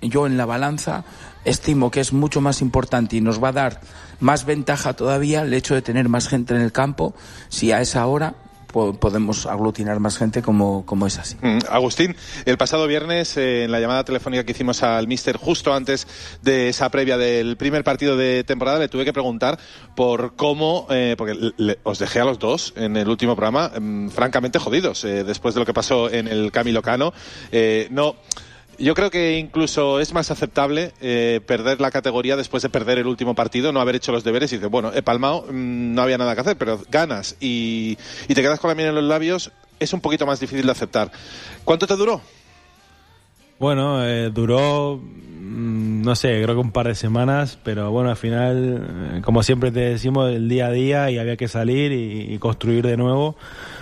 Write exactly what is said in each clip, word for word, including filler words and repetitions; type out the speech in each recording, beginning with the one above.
yo en la balanza estimo que es mucho más importante y nos va a dar más ventaja todavía el hecho de tener más gente en el campo si a esa hora podemos aglutinar más gente como, como es así. Mm, Agustín, el pasado viernes eh, en la llamada telefónica que hicimos al míster justo antes de esa previa del primer partido de temporada le tuve que preguntar por cómo, eh, porque le, os dejé a los dos en el último programa eh, francamente jodidos eh, después de lo que pasó en el Camilo Cano. Eh, no... Yo creo que incluso es más aceptable eh, perder la categoría después de perder el último partido, no haber hecho los deberes y dices, bueno, he palmado, mmm, no había nada que hacer, pero ganas y, y te quedas con la miel en los labios, es un poquito más difícil de aceptar. ¿Cuánto te duró? Bueno, eh, duró, mmm, no sé, creo que un par de semanas, pero bueno, al final, eh, como siempre te decimos, el día a día y había que salir y, y construir de nuevo.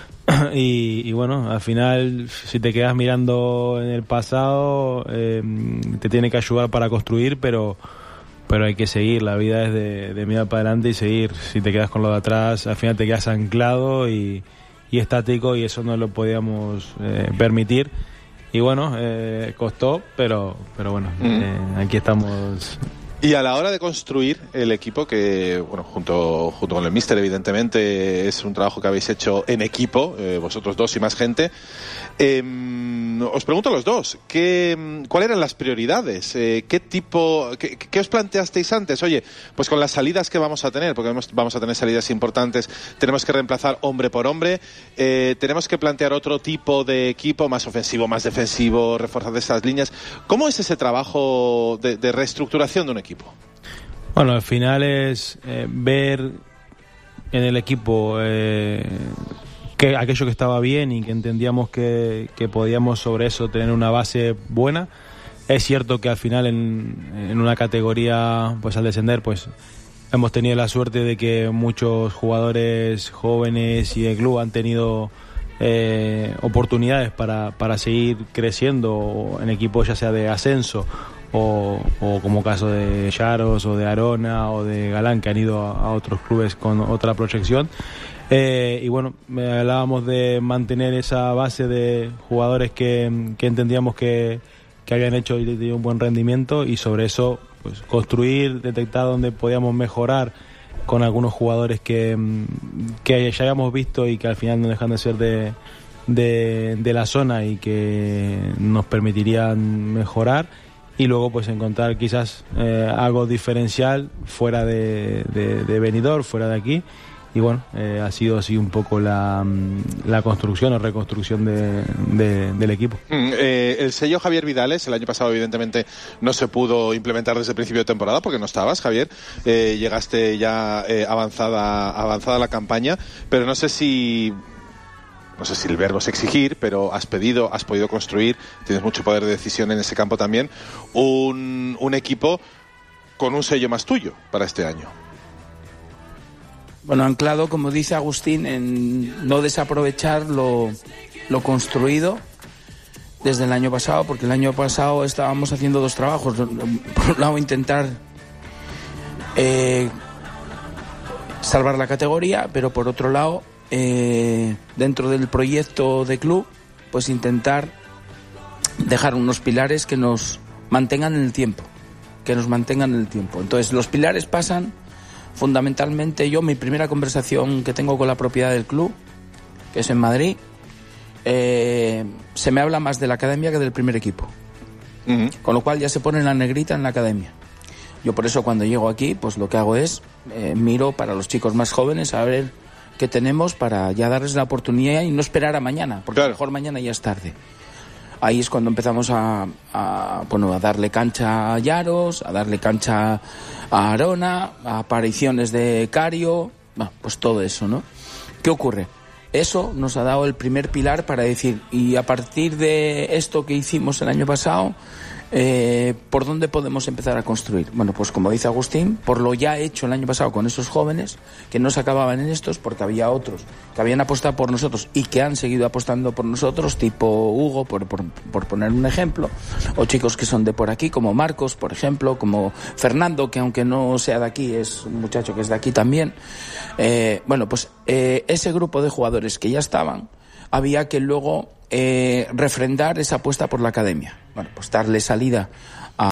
Y, y bueno, al final, si te quedas mirando en el pasado, eh, te tiene que ayudar para construir, pero pero hay que seguir. La vida es de, de mirar para adelante y seguir. Si te quedas con lo de atrás, al final te quedas anclado y, y estático, y eso no lo podíamos eh, permitir. Y bueno, eh, costó, pero pero bueno, mm. eh, aquí estamos. Y a la hora de construir el equipo, que bueno, junto junto con el míster, evidentemente es un trabajo que habéis hecho en equipo, eh, vosotros dos y más gente, eh, os pregunto a los dos, ¿qué, ¿cuáles eran las prioridades? Eh, ¿Qué tipo, qué, qué os planteasteis antes? Oye, pues con las salidas que vamos a tener, porque vamos a tener salidas importantes, tenemos que reemplazar hombre por hombre, eh, tenemos que plantear otro tipo de equipo, más ofensivo, más defensivo, reforzar esas líneas. ¿Cómo es ese trabajo de, de reestructuración de un equipo? Bueno, al final es eh, ver en el equipo eh, que aquello que estaba bien y que entendíamos que, que podíamos sobre eso tener una base buena. Es cierto que al final en, en una categoría, pues al descender, pues hemos tenido la suerte de que muchos jugadores jóvenes y el club han tenido eh, oportunidades para, para seguir creciendo en equipos ya sea de ascenso O, o como caso de Yaros o de Arona o de Galán, que han ido a, a otros clubes con otra proyección. Eh, y bueno, hablábamos de mantener esa base de jugadores que, que entendíamos que, que habían hecho y tenido un buen rendimiento, y sobre eso pues construir, detectar dónde podíamos mejorar con algunos jugadores que, que ya habíamos visto y que al final no dejan de ser de, de, de la zona y que nos permitirían mejorar. Y luego pues encontrar quizás eh, algo diferencial fuera de, de, de Benidorm, fuera de aquí. Y bueno, eh, ha sido así un poco la, la construcción o reconstrucción de, de, del equipo. Mm, eh, el sello Javier Vidales, el año pasado evidentemente no se pudo implementar desde el principio de temporada porque no estabas, Javier. Eh, llegaste ya eh, avanzada, avanzada la campaña, pero no sé si... No sé si el verbo es exigir, pero has pedido, has podido construir, tienes mucho poder de decisión en ese campo también, un, un equipo con un sello más tuyo para este año. Bueno, anclado, como dice Agustín, en no desaprovechar lo, lo construido desde el año pasado, porque el año pasado estábamos haciendo dos trabajos. Por un lado, intentar eh, salvar la categoría, pero por otro lado, Eh, dentro del proyecto de club, pues intentar dejar unos pilares que nos mantengan en el tiempo, que nos mantengan en el tiempo. Entonces, los pilares pasan fundamentalmente, yo mi primera conversación que tengo con la propiedad del club, que es en Madrid, eh, se me habla más de la academia que del primer equipo. Uh-huh. Con lo cual ya se pone la negrita en la academia. Yo por eso cuando llego aquí, pues lo que hago es eh, miro para los chicos más jóvenes a ver que tenemos para ya darles la oportunidad y no esperar a mañana, porque claro, a lo mejor mañana ya es tarde. Ahí es cuando empezamos a, a, bueno, a darle cancha a Yaros, a darle cancha a Arona, a apariciones de Cario, bueno, pues todo eso, ¿no? ¿Qué ocurre? Eso nos ha dado el primer pilar para decir, y a partir de esto que hicimos el año pasado, Eh, ¿por dónde podemos empezar a construir? Bueno, pues como dice Agustín, por lo ya hecho el año pasado con esos jóvenes, que no se acababan en estos, porque había otros que habían apostado por nosotros y que han seguido apostando por nosotros, tipo Hugo, por, por, por poner un ejemplo, o chicos que son de por aquí, como Marcos, por ejemplo, como Fernando, que aunque no sea de aquí, es un muchacho que es de aquí también. Eh, bueno, pues eh, ese grupo de jugadores que ya estaban, había que luego eh, refrendar esa apuesta por la academia. Bueno, pues darle salida